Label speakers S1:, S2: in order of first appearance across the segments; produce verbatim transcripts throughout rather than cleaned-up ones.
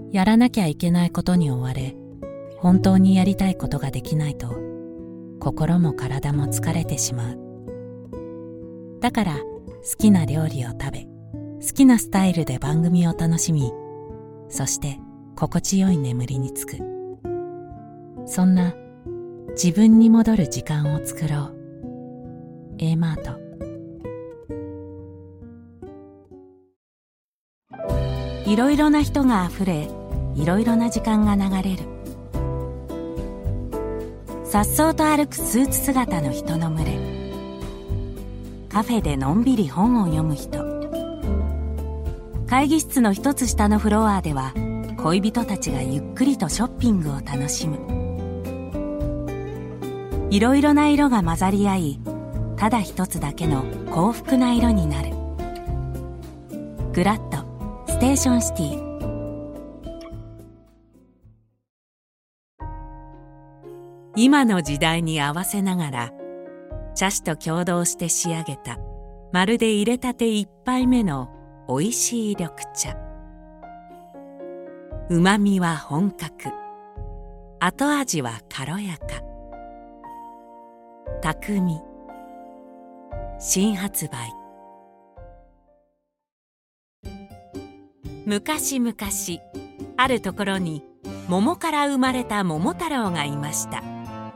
S1: やらなきゃいけないことに追われ、本当にやりたいことができないと、心も体も疲れてしまう。だから好きな料理を食べ、好きなスタイルで番組を楽しみ、そして心地よい眠りにつく。そんな自分に戻る時間を作ろう。A マート。いろいろな人があふれ、いろいろな時間が流れる。さっそうと歩くスーツ姿の人の群れ。カフェでのんびり本を読む人。会議室の一つ下のフロアでは、恋人たちがゆっくりとショッピングを楽しむ。いろいろな色が混ざり合い、ただ一つだけの幸福な色になる。グラッドステーションシティ。今の時代に合わせながら、茶師と共同して仕上げた、まるで入れたて一杯目のおいしい緑茶。うまみは本格、後味は軽やか。匠、新発売。昔々、あるところに桃から生まれた桃太郎がいました。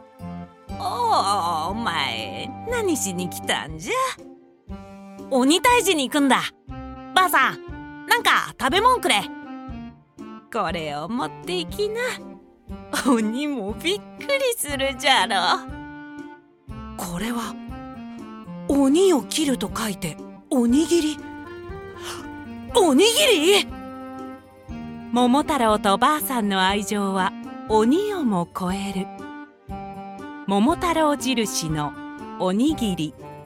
S1: おお、お前何しに来たんじゃ。鬼退治に行くんだ。ばあさん、なんか食べ物くれ。これを持っていきな。鬼もびっくりするじゃろ。
S2: これは鬼を切ると書いておにぎり。おにぎり。
S1: 桃太郎とばあさんの愛情は鬼をも超える。桃太郎印のおにぎり。